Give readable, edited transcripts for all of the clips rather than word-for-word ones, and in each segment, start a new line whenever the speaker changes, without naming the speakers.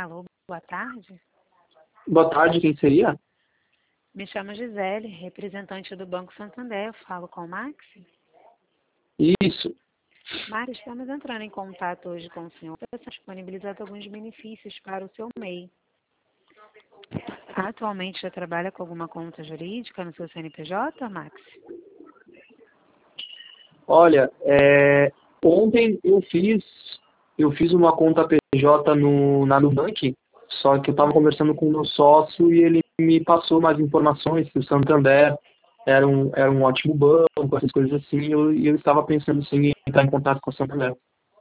Alô, boa tarde.
Boa tarde, quem seria?
Me chamo Gisele, representante do Banco Santander. Eu falo com o Max.
Isso.
Max, estamos entrando em contato hoje com o senhor para disponibilizar alguns benefícios para o seu MEI. Atualmente já trabalha com alguma conta jurídica no seu CNPJ, Max?
Olha, ontem eu fiz uma conta PJ na Nubank, só que eu estava conversando com o meu sócio e ele me passou mais informações que o Santander era um ótimo banco, essas coisas assim, e eu estava pensando sim em entrar em contato com o Santander.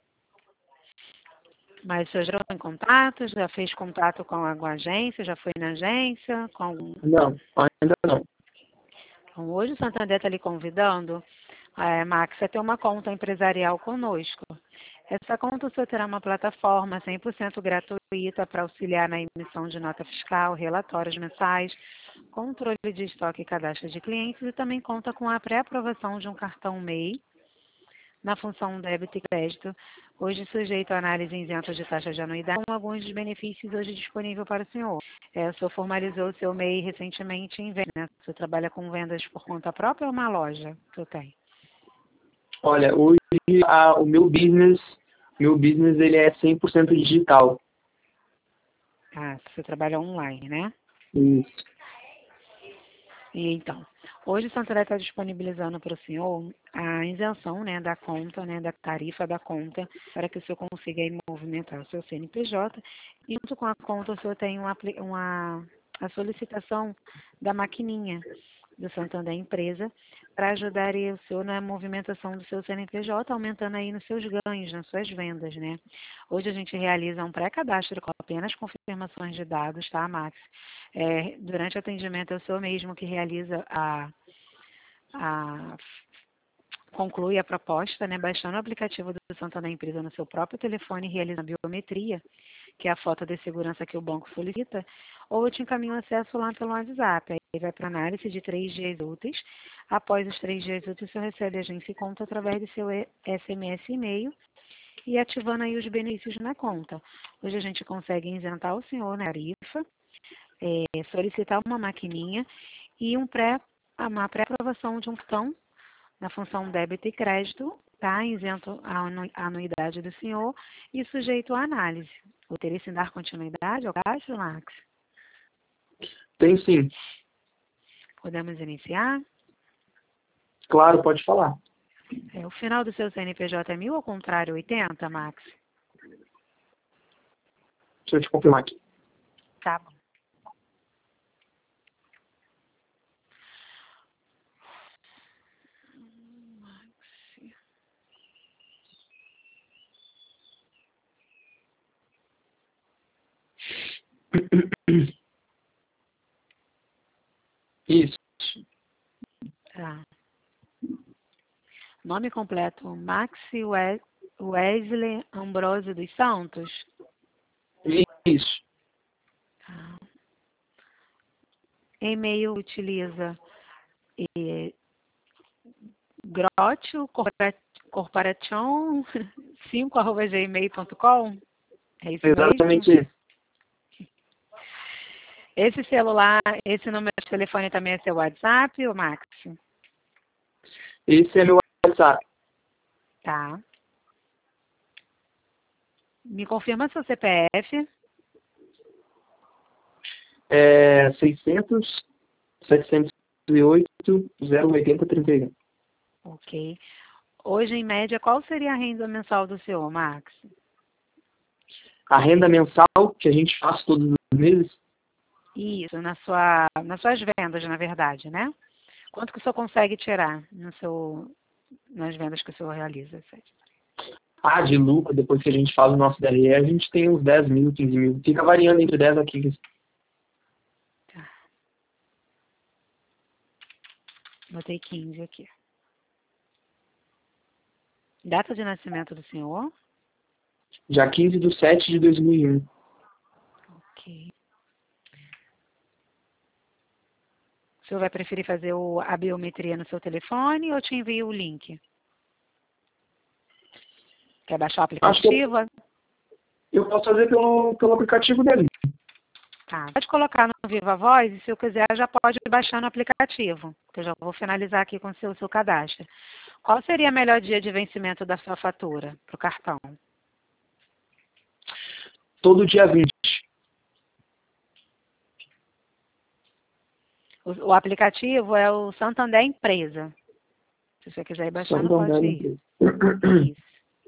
Mas o senhor já foi em contato, já fez contato com a agência, já foi na agência?
Não, ainda não.
Então, hoje o Santander está lhe convidando, Max, a ter uma conta empresarial conosco. Essa conta o senhor terá uma plataforma 100% gratuita para auxiliar na emissão de nota fiscal, relatórios mensais, controle de estoque e cadastro de clientes e também conta com a pré-aprovação de um cartão MEI na função débito e crédito, hoje sujeito a análise isenta de taxa de anuidade, com alguns dos benefícios hoje disponíveis para o senhor. O senhor formalizou o seu MEI recentemente em venda, né? O senhor trabalha com vendas por conta própria ou uma loja que eu tenho?
Olha, hoje o meu business ele é 100% digital.
Você trabalha online, né?
Isso.
E então, hoje o Santander está disponibilizando para o senhor a isenção, né, da conta, né, da tarifa da conta, para que o senhor consiga aí movimentar o seu CNPJ. E junto com a conta, o senhor tem a solicitação da maquininha do Santander Empresa para ajudar aí o senhor na movimentação do seu CNPJ, aumentando aí nos seus ganhos, nas suas vendas, né? Hoje a gente realiza um pré-cadastro com apenas confirmações de dados, tá, Max? Durante o atendimento é o senhor mesmo que realiza conclui a proposta, né, baixando o aplicativo do Santander Empresa no seu próprio telefone e realizando a biometria, que é a foto de segurança que o banco solicita, ou eu te encaminho acesso lá pelo WhatsApp. Aí vai para análise de 3 dias úteis. Após os 3 dias úteis, você recebe a agência e conta através do seu SMS e e-mail e ativando aí os benefícios na conta. Hoje a gente consegue isentar o senhor na tarifa, solicitar uma maquininha e uma pré-aprovação de um cartão na função débito e crédito, tá? Isento a anuidade do senhor e sujeito à análise. O interesse em dar continuidade ao caso, Max?
Tem sim.
Podemos iniciar?
Claro, pode falar.
O final do seu CNPJ é 1000 ou ao contrário, 80, Max?
Deixa eu te confirmar aqui.
Tá bom.
Isso.
Tá. Nome completo, Max Wesley Ambrosio dos Santos?
Isso.
Tá. E-mail utiliza grotio corporation 5@gmail.com? É isso
Exatamente
mesmo?
isso.
Esse celular, esse número de telefone também é seu WhatsApp, ou Max?
Esse é meu WhatsApp.
Tá. Me confirma seu CPF.
600 708 080 31.
Ok. Hoje, em média, qual seria a renda mensal do senhor, Max?
A renda mensal que a gente faz todos os meses,
Isso, nas suas vendas, na verdade, né? Quanto que o senhor consegue tirar nas vendas que o senhor realiza?
de lucro, depois que a gente faz o nosso DRE, a gente tem uns 10 mil, 15 mil. Fica variando entre 10 a 15.
Tá. Botei 15 aqui. Data de nascimento do senhor?
Dia 15/7/2001.
Ok. O senhor vai preferir fazer a biometria no seu telefone ou eu te envio o link? Quer baixar o
Acho que
aplicativo?
Eu posso fazer pelo aplicativo dele.
Tá. Pode colocar no Viva Voz e se eu quiser já pode baixar no aplicativo. Que eu já vou finalizar aqui com o seu cadastro. Qual seria o melhor dia de vencimento da sua fatura para o cartão?
Todo dia 20.
O aplicativo é o Santander Empresa. Se você quiser ir baixando, pode ir. Isso.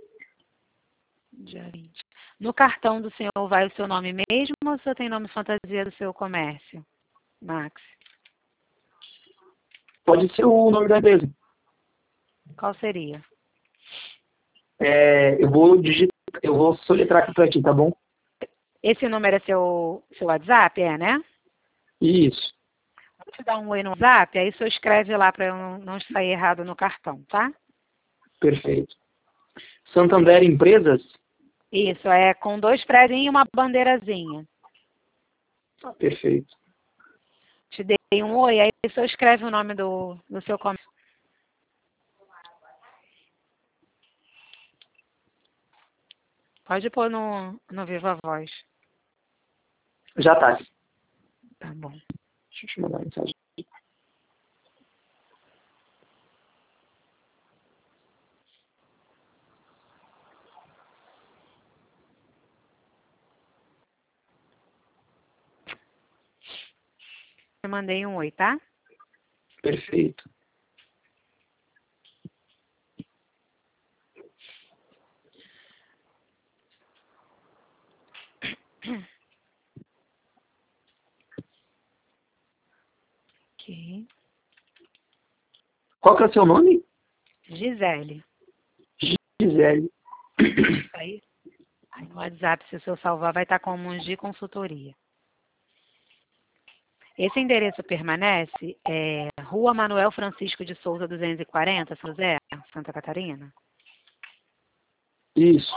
Dia 20. No cartão do senhor vai o seu nome mesmo ou o senhor tem nome fantasia do seu comércio, Max?
Pode ser o nome da empresa.
Qual seria?
Eu vou soletrar aqui para ti, tá bom?
Esse número é seu WhatsApp, né?
Isso.
Vou te dar um oi no WhatsApp, aí o senhor escreve lá para eu não sair errado no cartão, tá?
Perfeito. Santander Empresas?
Isso, é com 2 preguinhos e uma bandeirazinha.
Perfeito.
Te dei um oi, aí o senhor escreve o nome do seu comércio. Pode pôr no Viva Voz.
Já tá.
Tá bom.
Deixa eu te mandar a mensagem.
Eu mandei um oi, tá?
Perfeito.
Ok.
Qual que é o seu nome?
Gisele.
Gisele.
Aí no WhatsApp, se o senhor salvar, vai estar como Mogi Consultoria. Esse endereço permanece? É Rua Manuel Francisco de Souza, 240, São José, Santa Catarina?
Isso.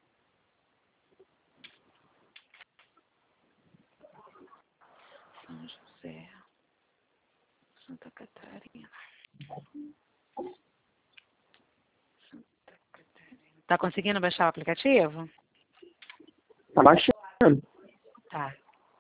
São José, Santa Catarina. Santa Catarina. Tá conseguindo baixar o aplicativo?
Tá baixando.
Tá.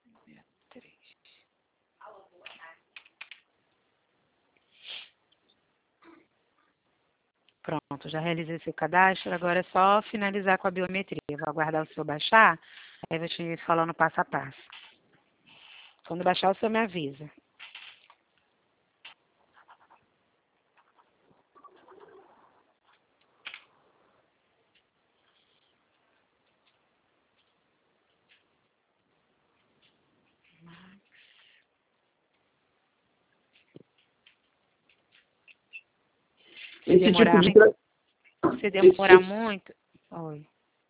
Pronto, já realizei seu cadastro, agora é só finalizar com a biometria. Eu vou aguardar o seu baixar, aí eu vou te falando passo a passo. Quando baixar, o senhor me avisa. Se demorar, se demorar muito, oi.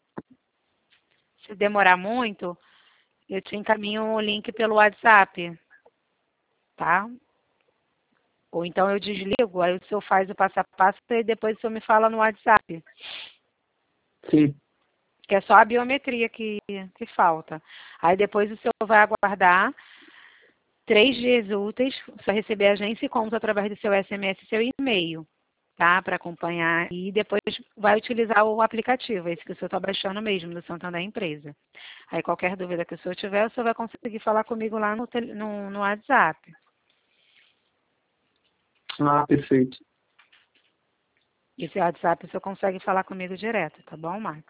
Se demorar muito, eu te encaminho o link pelo WhatsApp, tá? Ou então eu desligo, aí o senhor faz o passo a passo e depois o senhor me fala no WhatsApp.
Sim.
Que é só a biometria que falta. Aí depois o senhor vai aguardar 3 dias úteis, você vai receber a agência e conta através do seu SMS e seu e-mail, tá? Para acompanhar. E depois vai utilizar o aplicativo, esse que o senhor está baixando mesmo, do Santander Empresa. Aí qualquer dúvida que o senhor tiver, o senhor vai conseguir falar comigo lá no WhatsApp.
Ah, perfeito.
Esse WhatsApp o senhor consegue falar comigo direto, tá bom, Max?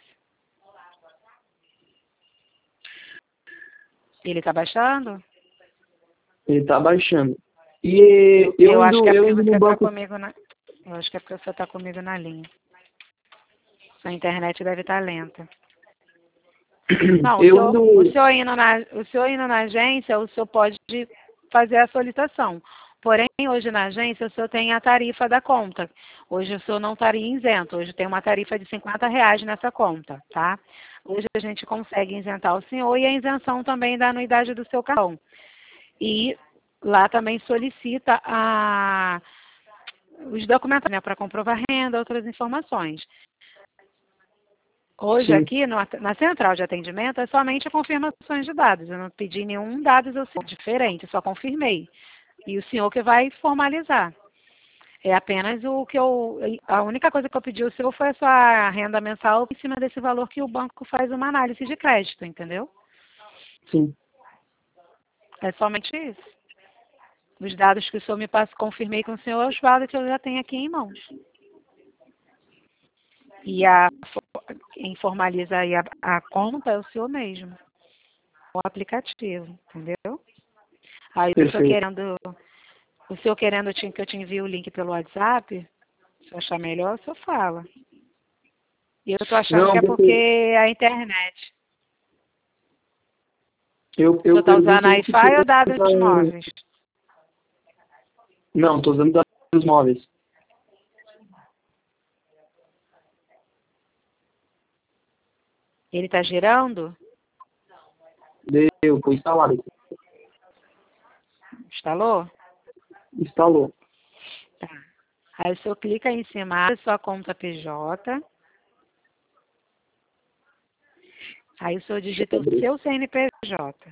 Ele está baixando?
Ele tá baixando. E
Eu acho que é porque
indo
você
no
está
banco.
comigo na... Eu acho que é porque você está comigo na linha. Sua internet deve estar lenta. Não, o senhor indo na agência, o senhor pode fazer a solicitação. Porém, hoje na agência, o senhor tem a tarifa da conta. Hoje o senhor não estaria isento. Hoje tem uma tarifa de R$ 50 nessa conta, tá? Hoje a gente consegue isentar o senhor e a isenção também da anuidade do seu cartão. E lá também solicita os documentos, né, para comprovar renda, outras informações. Hoje,
Sim.
aqui na central de atendimento, é somente confirmações de dados. Eu não pedi nenhum dado diferente, só confirmei. E o senhor que vai formalizar. É apenas o que a única coisa que eu pedi o seu foi a sua renda mensal em cima desse valor que o banco faz uma análise de crédito, entendeu?
Sim.
É somente isso. Os dados que o senhor me passa, confirmei com o senhor Osvaldo, que eu já tenho aqui em mãos. E quem formaliza aí a conta é o senhor mesmo, o aplicativo, entendeu? Aí
Perfeito.
o senhor querendo que eu te envie o link pelo WhatsApp, se eu achar melhor, o senhor fala. E eu tô achando que
Não,
é porque
porque
é a internet.
eu,
O senhor
eu
está usando
pergunto isso
Wi-Fi ou dados
pra...
móveis?
Não, estou usando dados móveis.
Ele está girando?
Foi instalado aqui.
Instalou?
Instalou.
Tá. Aí o senhor clica em cima da sua conta PJ. Aí o senhor
Deixa
digita
eu
o
abrir.
seu CNPJ.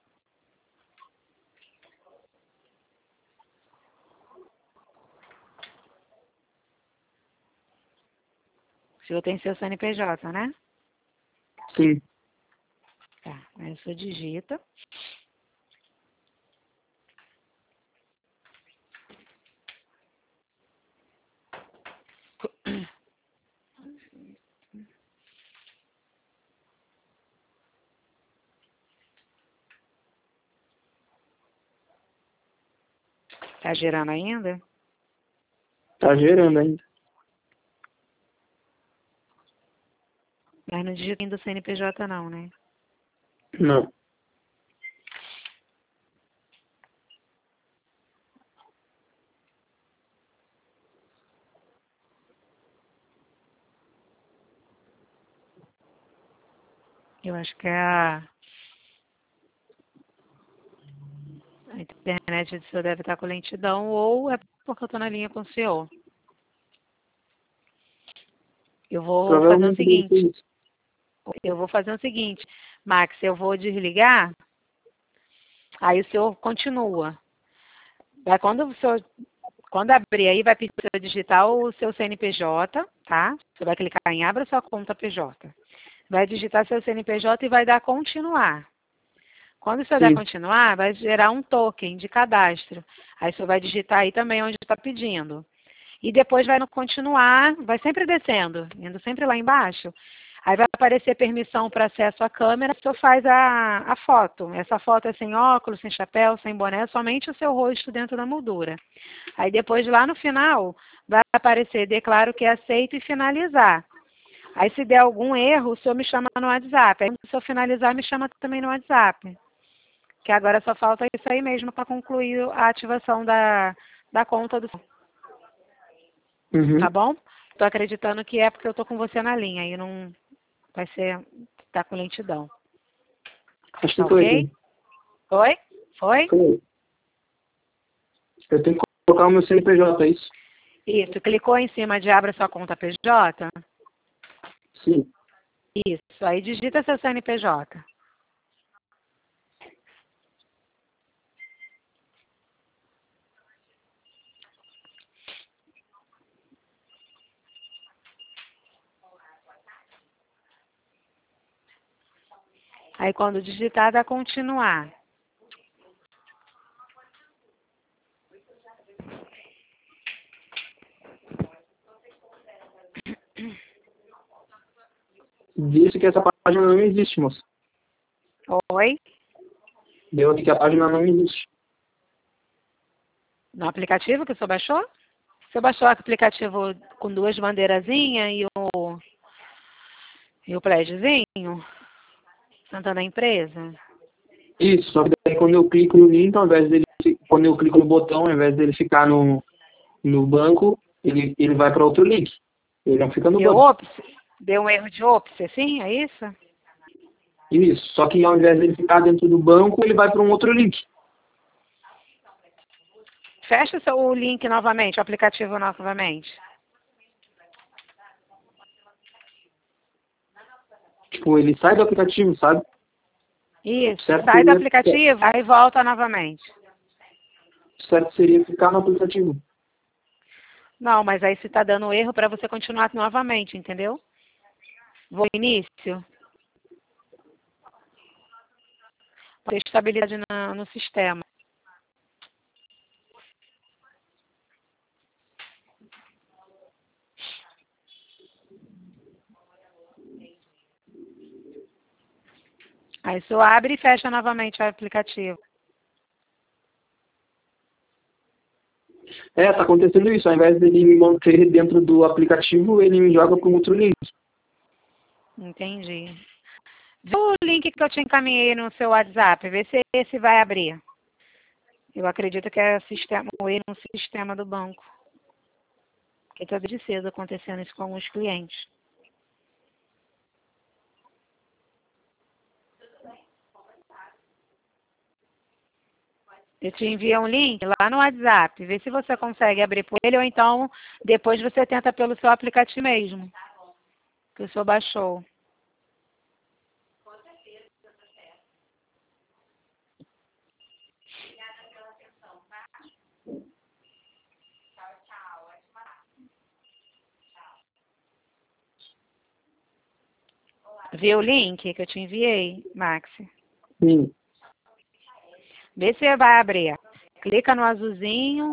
O senhor tem seu CNPJ, né?
Sim.
Tá. Aí o senhor digita. Tá girando ainda?
Tá gerando ainda.
Mas não digita ainda o CNPJ não, né?
Não.
Eu acho que a internet do senhor deve estar com lentidão ou é porque eu estou na linha com o senhor. Eu vou fazer o
Provavelmente deve ser
seguinte.
isso.
Max, eu vou desligar, aí o senhor continua. Quando abrir aí, vai pedir para o senhor digitar o seu CNPJ, tá? Você vai clicar em abra sua conta PJ. Vai digitar seu CNPJ e vai dar continuar. Quando o senhor der
Sim.
continuar, vai gerar um token de cadastro. Aí o senhor vai digitar aí também onde está pedindo. E depois vai no continuar, vai sempre descendo, indo sempre lá embaixo. Aí vai aparecer permissão para acesso à câmera, o senhor faz a foto. Essa foto é sem óculos, sem chapéu, sem boné, somente o seu rosto dentro da moldura. Aí depois lá no final, vai aparecer declaro que é aceito e finalizar. Aí se der algum erro, o senhor me chama no WhatsApp. Aí se o senhor finalizar, me chama também no WhatsApp. Que agora só falta isso aí mesmo para concluir a ativação da conta do senhor. Tá
Uhum.
bom? Tô acreditando que é porque eu tô com você na linha e não vai ser, tá com lentidão.
Acho que
Tá
foi,
ok?
sim.
Foi? Foi?
Foi. Eu tenho que colocar o meu CNPJ, é isso?
Isso. Clicou em cima de abra sua conta PJ?
Sim.
Isso. Aí digita seu CNPJ. Aí quando digitar, dá continuar.
Disse que essa página não existe, moço.
Oi?
Deu aqui que a página não existe.
No aplicativo que o senhor baixou? O senhor baixou o aplicativo com duas bandeirazinhas e o pledzinho? Santana Empresa?
Isso, só que daí quando eu clico no link, ao invés dele, quando eu clico no botão, ao invés dele ficar no banco, ele vai para outro link. Ele não fica no
Deu
banco.
ops? Deu um erro de ops, assim? É isso?
Isso, só que ao invés dele ficar dentro do banco, ele vai para um outro link.
Fecha o link novamente, o aplicativo novamente.
Tipo, ele sai do aplicativo, sabe?
Isso.
Certo
Sai do
seria,
aplicativo, aí volta novamente.
certo seria ficar no aplicativo.
Não, mas aí se está dando erro para você continuar novamente, entendeu? Vou início. Ter estabilidade no sistema. Aí só abre e fecha novamente o aplicativo.
Tá acontecendo isso. Ao invés dele me manter dentro do aplicativo, ele me joga para um outro link.
Entendi. Vê o link que eu te encaminhei no seu WhatsApp, vê se esse vai abrir. Eu acredito que é o erro no sistema do banco. Porque está desde cedo acontecendo isso com alguns clientes. Eu te envio um link lá no WhatsApp, vê se você consegue abrir por ele ou então depois você tenta pelo seu aplicativo mesmo, que o senhor baixou. Viu o link que eu te enviei, Max?
Sim.
Vê se vai abrir. Clica no azulzinho.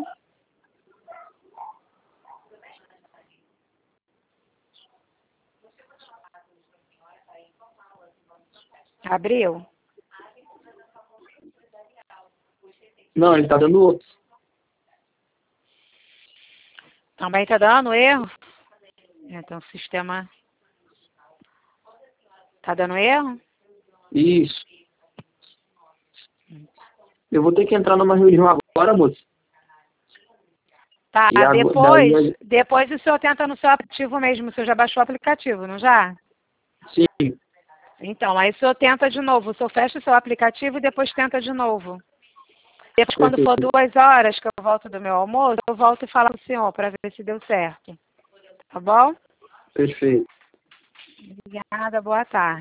Abriu?
Não, ele está dando outro.
Também está dando erro? Então o sistema está dando erro?
Isso. Eu vou ter que entrar numa reunião agora, moço.
Tá,
E
depois o senhor tenta no seu aplicativo mesmo. O senhor já baixou o aplicativo, não já?
Sim.
Então, aí o senhor tenta de novo. O senhor fecha o seu aplicativo e depois tenta de novo. Depois, quando for 2 horas que eu volto do meu almoço, eu volto e falo com o senhor para ver se deu certo. Tá bom?
Perfeito.
Obrigada, boa tarde.